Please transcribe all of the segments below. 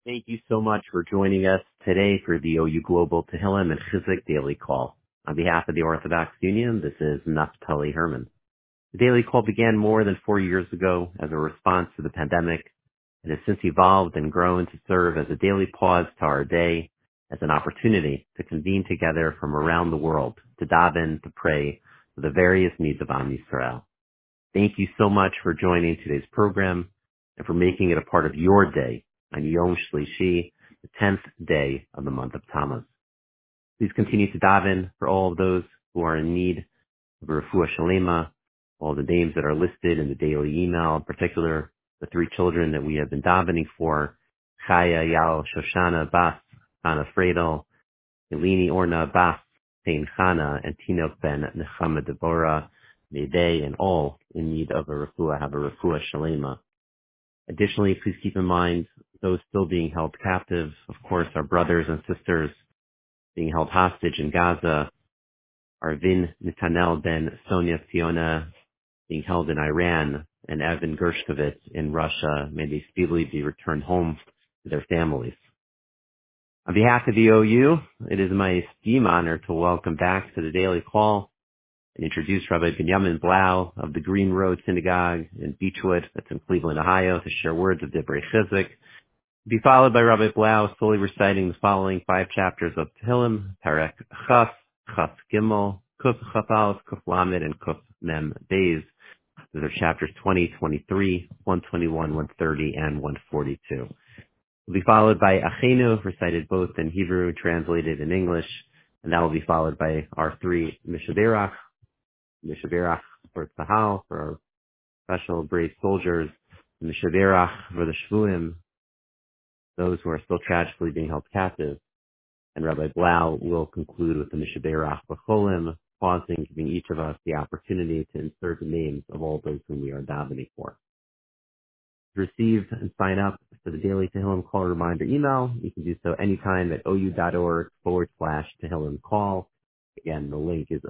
Thank you so much for joining us today for the OU Global Tehillim and Chizuk Daily Call. On behalf of the Orthodox Union, this is Naftali Herman. The Daily Call began more than 4 years ago as a response to the pandemic and has since evolved and grown to serve as a daily pause to our day, as an opportunity to convene together from around the world, to daven, to pray for the various needs of Am Yisrael. Thank you so much for joining today's program and for making it a part of your day on Yom Shlishi, the 10th day of the month of Tammuz. Please continue to daven for all of those who are in need of a refuah shalema, all the names that are listed in the daily email, in particular the 3 children that we have been davening for, Chaya, Yal, Shoshana, Bas, Hana Fredel, Eleni, Orna, Bas, Sain Chana, and Tinok Ben, Nechama, Deborah. May they and all in need of a refuah have a refuah shalema. Additionally, please keep in mind those still being held captive, of course, our brothers and sisters being held hostage in Gaza, Arvin Netanel ben Sonia Fiona being held in Iran, and Evan Gershkovitz in Russia. May they speedily be returned home to their families. On behalf of the OU, it is my esteemed honor to welcome back to the Daily Call and introduce Rabbi Benjamin Blau of the Green Road Synagogue in Beechwood, that's in Cleveland, Ohio, to share words of Divrei Chizuk. Be followed by Rabbi Blau slowly reciting the following 5 chapters of Tehillim, Perek Chas, Chas Gimel, Kuf Chaf Aleph, Kuf Lamed, and Kuf Mem Beis. Those are chapters 20, 23, 121, 130, and 142. Will be followed by Achenu, recited both in Hebrew, translated in English, and that will be followed by our 3 Mishaberach for Tzahal, for our special brave soldiers, Mishaberach for the Shvuim, those who are still tragically being held captive. And Rabbi Blau will conclude with the Mishaberach B'cholim, pausing, giving each of us the opportunity to insert the names of all those whom we are davening for. To receive and sign up for the Daily Tehillim Call reminder email, you can do so anytime at ou.org/Tehillim Call. Again, the link is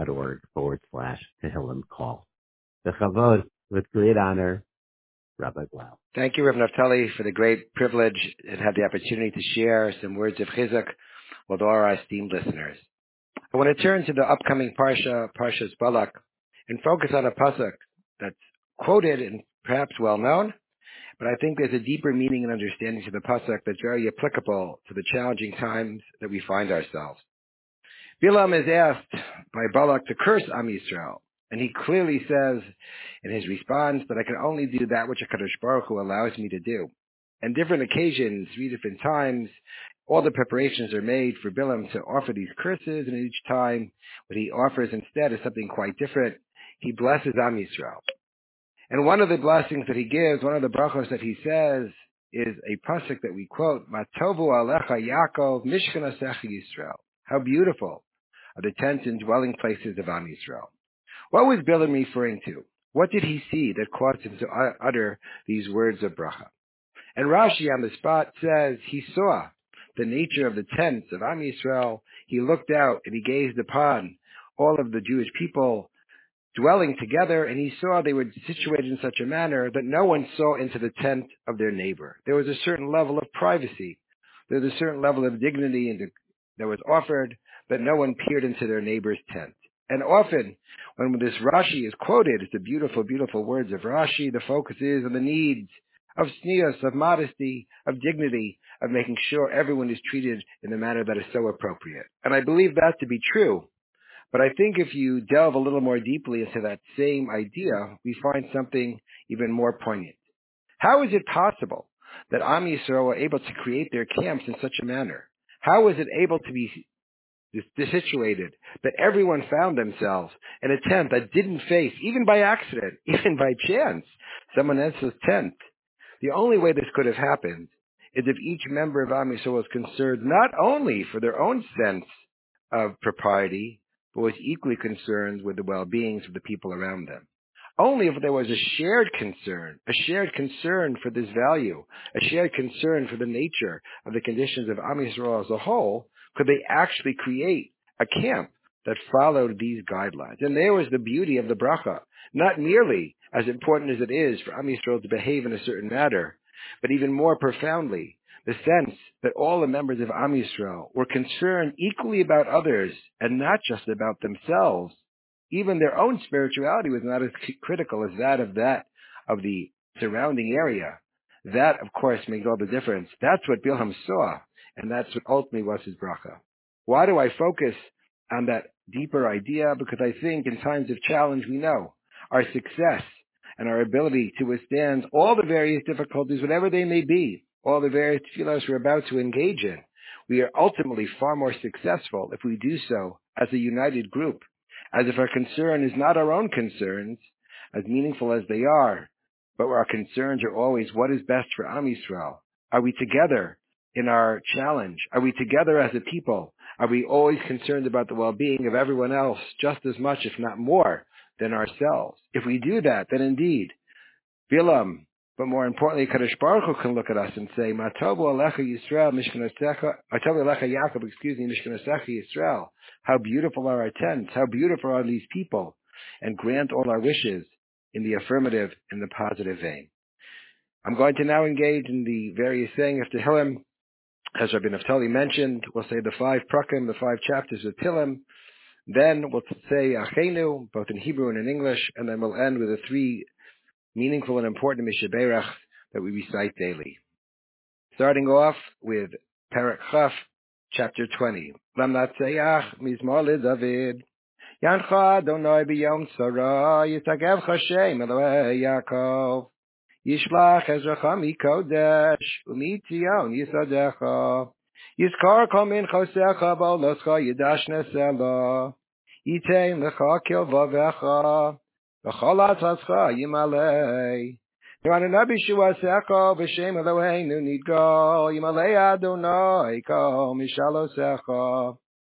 ou.org/Tehillim Call. Bechavod, with great honor, Rabbi Blau. Thank you, Rav Naftali, for the great privilege and have the opportunity to share some words of chizuk with all our esteemed listeners. I want to turn to the upcoming Parshas Balak, and focus on a pasuk that's quoted and perhaps well known, but I think there's a deeper meaning and understanding to the pasuk that's very applicable to the challenging times that we find ourselves. Bilam is asked by Balak to curse Am Yisrael, and he clearly says in his response that I can only do that which HaKadosh Baruch Hu allows me to do. And different occasions, 3 different times, all the preparations are made for Bilam to offer these curses, and each time what he offers instead is something quite different. He blesses Am Yisrael. And one of the blessings that he gives, one of the brachos that he says, is a pasuk that we quote, Matovu alecha Yaakov mishkanasecha Yisrael. How beautiful are the tents and dwelling places of Am Yisrael. What was Bilam referring to? What did he see that caused him to utter these words of bracha? And Rashi on the spot says he saw the nature of the tents of Am Yisrael. He looked out and he gazed upon all of the Jewish people dwelling together, and he saw they were situated in such a manner that no one saw into the tent of their neighbor. There was a certain level of privacy. There was a certain level of dignity that was offered, that no one peered into their neighbor's tent. And often, when this Rashi is quoted, it's the beautiful, beautiful words of Rashi, the focus is on the needs of tznius, of modesty, of dignity, of making sure everyone is treated in the manner that is so appropriate. And I believe that to be true. But I think if you delve a little more deeply into that same idea, we find something even more poignant. How is it possible that Am Yisrael were able to create their camps in such a manner? How was it able to be situated that everyone found themselves in a tent that didn't face, even by accident, even by chance, someone else's tent? The only way this could have happened is if each member of Am Yisrael was concerned not only for their own sense of propriety, but was equally concerned with the well-beings of the people around them. Only if there was a shared concern for this value, a shared concern for the nature of the conditions of Am Yisrael as a whole, could they actually create a camp that followed these guidelines. And there was the beauty of the bracha, not merely as important as it is for Am Yisrael to behave in a certain manner, but even more profoundly, the sense that all the members of Am Yisrael were concerned equally about others and not just about themselves. Even their own spirituality was not as critical as that of the surrounding area. That, of course, made all the difference. That's what Bilham saw, and that's what ultimately was his bracha. Why do I focus on that deeper idea? Because I think in times of challenge, we know our success and our ability to withstand all the various difficulties, whatever they may be, all the various tefillos we're about to engage in, we are ultimately far more successful if we do so as a united group, as if our concern is not our own concerns, as meaningful as they are, but our concerns are always what is best for Am Yisrael. Are we together in our challenge? Are we together as a people? Are we always concerned about the well-being of everyone else just as much, if not more, than ourselves? If we do that, then indeed, Bilam, but more importantly, Kadosh Baruch Hu can look at us and say, Matovu Alecha Yisrael, Matovu Alecha Yaakov, Mishkanasecha Yisrael. How beautiful are our tents, how beautiful are these people, and grant all our wishes in the affirmative and the positive vein. I'm going to now engage in the various saying of Tehillim. As Rabbi Naftali mentioned, we'll say the 5 prakim, the 5 chapters of Tehillim. Then we'll say Achenu, both in Hebrew and in English, and then we'll end with the 3 meaningful and important Mishaberach that we recite daily. Starting off with Perek Chaf, chapter 20. Lamnatseach mizmor leDavid. Yancha Adonai b'yom tzara, yitagev Hashem Elohei Yaakov. Yishlach ezracha mikodesh, umitzion yisadecha. Yizkar kol minchosecha ba'oloscha yidash nesela. Yitein lecha kilvavecha, v'chol atzascha yimalei. Yohanana b'shuasecha v'shem Eloheinu nidgal, yimalei Adonai kol mishalosecha.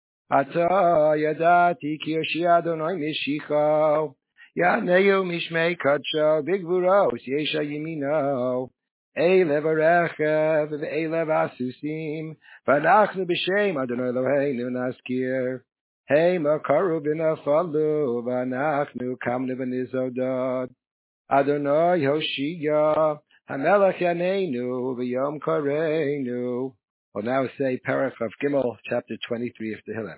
Ata yadati ki yoshi Adonai mishicho. Yaneu mishmei kadsho bigvuros yesha yimino. Eilev arechev ve'eilev asusim. V'anachnu b'shem Adonai Eloheinu naskir. Hey makaru v'nafalu v'anachnu kamnu v'nizodad. Adonai Hoshia Hamelech Yaneinu v'yom kareinu. We'll now say Perek of Gimel, chapter 23 of Tehillim.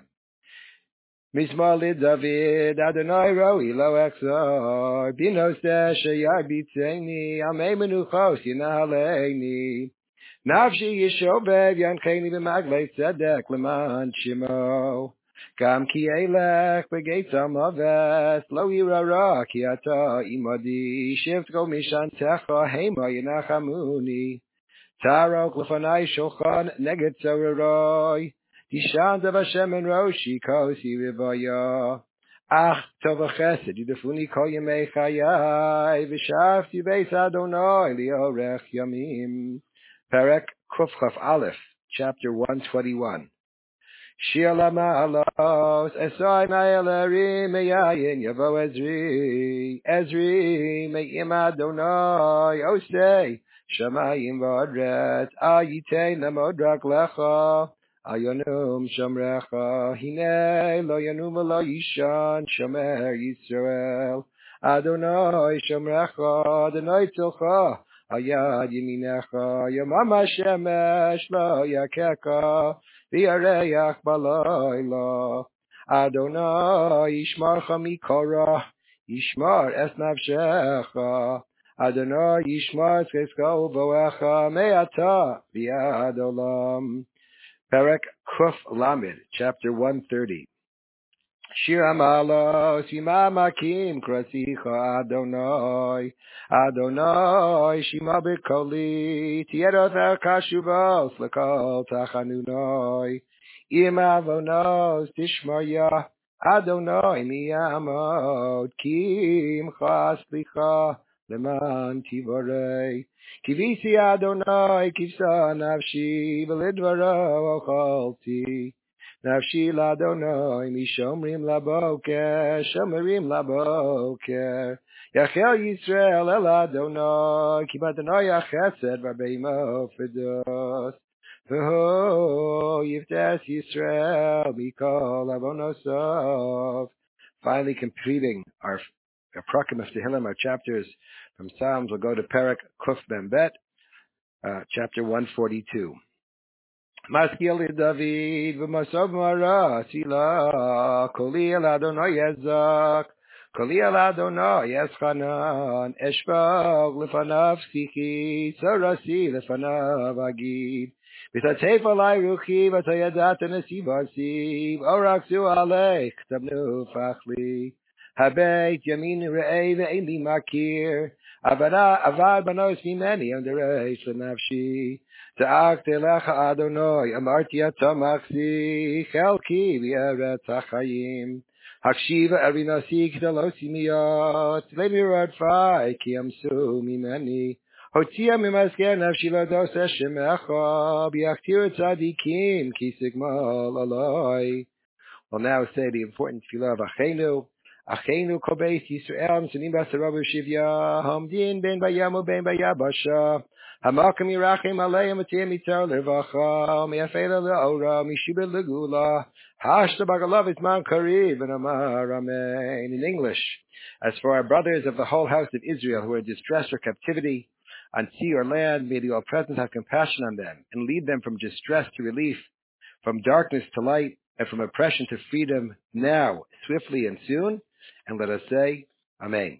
Mizmor leDavid, Adonai roi lo echzor, binoseh sheyar bitzeni, amei menuchos yinahaleini. Nafshi yishovev yancheni b'maglei tzedek leman shimo. Gam ki elech b'geitz amaves, lo yirara ki ata imadi, shivtko mishantecha hema yinachamuni. Tarok lefanai shulchan neged tzororoi. Dishan dav Hashem en roshi kosi rivaya. Ach tov chesed yidafuni kol yemei chayai. V'shavti beis Adonai liorech yamim. Perek Kuf Chaf Aleph, chapter 121. Shir lamalos esai ma'elerim meyayin yavo Ezri me'im Adonai osei shamayim v'adret ayitein lamodrak lecha ayonum shamrecha hine lo yanum lo yishan shomer Yisrael Adonai shamrecha Adonai tzilcha ayad yeminecha yomama shemesh lo yakeka v'yareach balayla Adonai yishmarcha mikora yishmar es nafshecha Adonai yishmar tzkesko voecha me'ata v'yad olam. Perek Kuf Lamed, chapter 130. Shir Amalos Yimamakim Krasicha Adonai Adonai Shima B'Koli Tierot Kashuvos L'Kol Tachanunoi Im Avonos Tishmaya Adonai Miyamot Kim Chaslicha Leman Tivorei Kivisi Adonai Kivsa Nafshi V'Lidvaro Ocholti Nafshi Ladonai Mishomrim Laboker Shomerim Laboker Yachel Yisrael El Adonai Ki Adonai Yachesed Vabeimo Fedos V'ho Yiftes Yisrael Mikol Avonosov. Finally completing our prakim of Tehillim, our chapters from Psalms, we'll go to Perek Kuf Ben Bet, chapter 142. Maskil David v'Masov Mara Sila Koli El Adonai Yezak Koli El Adonai Yeschanan Eshbag Lefanav Sichi Sarasi Lefanav Agid V'Tatef Alai Ruchi V'Tayadat Nesiv Asiv Orakzu Aleich Tabnu Fachli Habeit Yamin Re'ei Ve'eli Makir Avad Banos Mimeni Underei Shenavshi Ta'akte lecha Adonai, amarti atamachzi, chelki v'eretz hachayim. Hakshiva erinasi k'dalosi miyot, le'mirad fai ki amsu mimeni. Hotzia mimasker nafshi lados eshemecha, b'yachtir tzadikim ki sigmal aloi. We'll now say the important tefillah of Achenu. Achenu kol beis Yisrael, Mitzvim b'asarav u'shivya, Hamdin ben bayamu ben bayabasha. Hamakim yirachim aleim atiyem mitzar levacha, Me'afela le'ora, Mishiba legula, Hashta bagalav itman karib, and Amar Amen. In English, as for our brothers of the whole house of Israel who are distressed or captivity, on sea or land, may the All-Present have compassion on them, and lead them from distress to relief, from darkness to light, and from oppression to freedom, now, swiftly and soon, and let us say, Amen.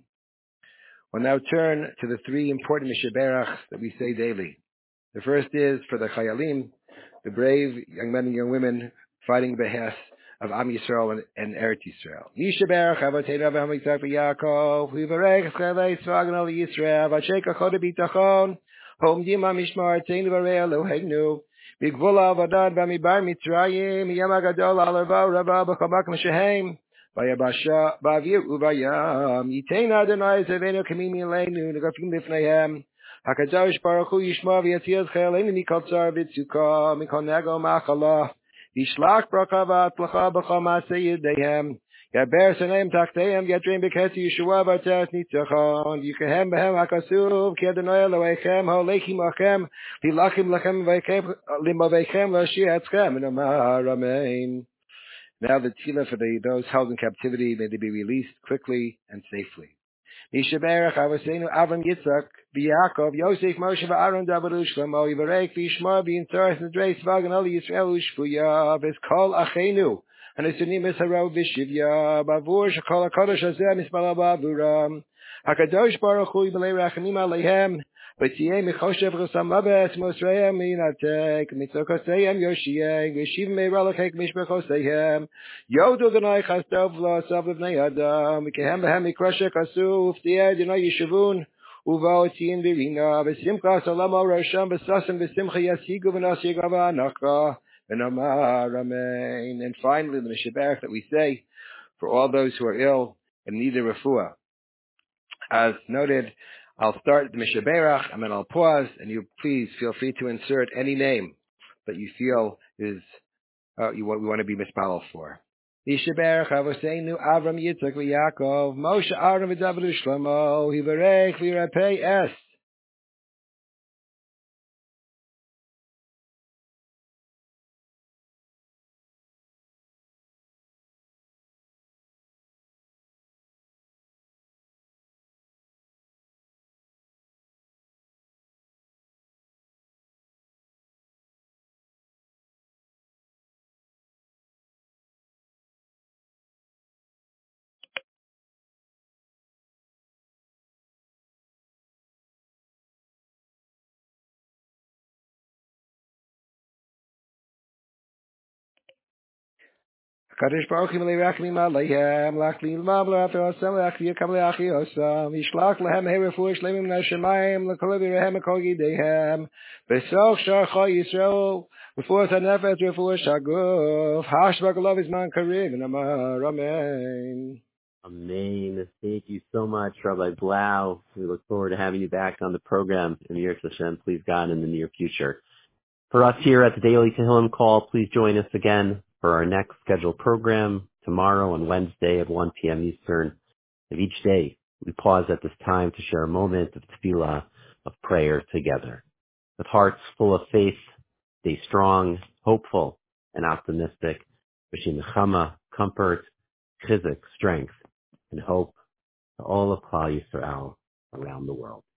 We'll now turn to the three important Mishaberach that we say daily. The first is for the Chayalim, the brave young men and young women fighting behest of Am Yisrael and Eretz Yisrael. Mishaberach Avoteinu Avraham Yitzchak v'Yaakov, V'yivarech Eschelei Tzvagan al Yisrael, V'ashek Achod B'Bitachon, Ha'omdim Ha'mishmar Tzenu V'rei Eloheinu, B'gvul Ha'avadan B'mibar Mitzrayim, Yom HaGadol Al-Arba U'Raba B'chamak M'Shehem, V'yabasha B'avir U'Vayam, Yitein Adonai Zevenu Kamimi Eleinu, Negafim Lifneihem, HaKadosh Baruch Hu Yishma V'yatziaz Chayaleinu Mikol Tzar V'Tzukah, Mikol Nego Ma'achala, Yishlach Bracha V'Atzlacha B'chol Ma'aseh Yedehem, Yaber Saneim Tachteim, Yadrim B'Ketzi Yeshua V'Atzeret Nitzachon, Yukahem B'hem HaKasuv, Ki Adonai Elohechem, Ha'olechim Achem, Lilachim Lachem Limavechem, L'Ashir Etzchem, and Amar Amen. Now the tefillah for those held in captivity, may they be released quickly and safely. Mishaberach Avoseinu Avram Yitzchak v'Yaakov Yosef Moshe v'Aaron David u'Shlomo Yivarech v'Yishma v'Yintzoreth Nedrei Tzvagan al Yisrael u'Shfuya v'Eskol Achenu Hanesunim Esharov v'Shivya Bavur Shekol HaKadosh Hazeh Mispala Bavuram HaKadosh Baruch Hu Yibalei Rachamim Aleihem V'tziyei Michoshev Chosam Labes Mosreihem Minatek Mitzokoseihem Yoshiyeh V'Shiv Meiralachek Mishbechoseihem Yodu Adonai Chastov V'Lasav L'Bnei Adam V'kehem Behem Mikrashek Asu V'tziyei Adonai Yishuvun Uvaotziin V'Rina V'Simcha Salam Al Rosham V'Sasem V'Simcha Yasigu V'Nasi Gava Anachka V'Namar Amen. And finally, the Mishaberach that we say for all those who are ill and need a refuah. As noted, I'll start the Mishaberach and then I'll pause, and you please feel free to insert any name that you feel is we want to be mispalel for. Mishaberach Avoseinu Avram Yitzchak v'Yaakov Moshe Aaron v'David u'Shlomo Yivarech v'Yirapei Es. Kadosh Baruch Hu Melei Rachamim Aleihem Lachli L'mav L'Rafel Osam Lachli Yekam Le'achi Osam Yishlach Lehem Herefuah Shleimim Min HaShemayim L'kol Avirehem L'kol Yidehem B'soch Shar Chol Yisrael Refuah HaNefesh Refuah Shaguf Hashbak Lov Izman Karim and Amar Amen. Amen. Thank you so much, Rabbi Blau. We look forward to having you back on the program in Yirtzeh Hashem, please God, in the near future. For us here at the Daily Tehillim Call, please join us again for our next scheduled program tomorrow and Wednesday at 1 p.m. Eastern. Of each day, we pause at this time to share a moment of tefillah, of prayer together. With hearts full of faith, stay strong, hopeful, and optimistic, wishing nechama, comfort, chizuk, strength, and hope to all of Klal Yisrael around the world.